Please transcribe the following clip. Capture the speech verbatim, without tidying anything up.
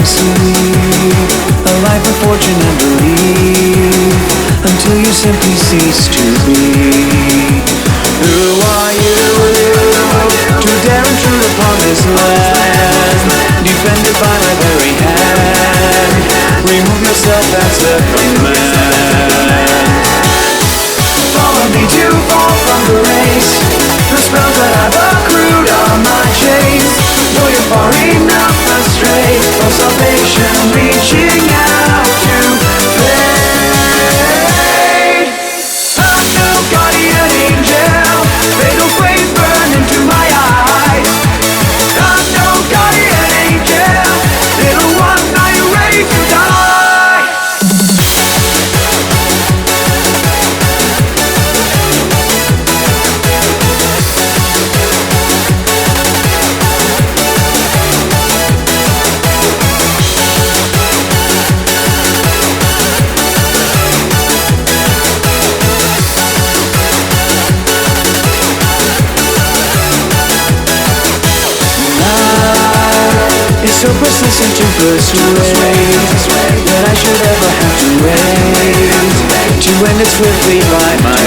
see a life of fortune and belief, until you simply cease to be. Who are you to dare intrude upon this land, defended by my very hand? Remove yourself, that's the command. Follow me to fall from the race, the spells that I've accrued are my chains. Though you're far enough astray, for salvation reaching out to fade. I'm no guardian angel, fatal flame burn into my eyes. I'm no guardian angel, little one, are you ready to die? It's so persistent to persuade that I should ever have to wait to end it swiftly by my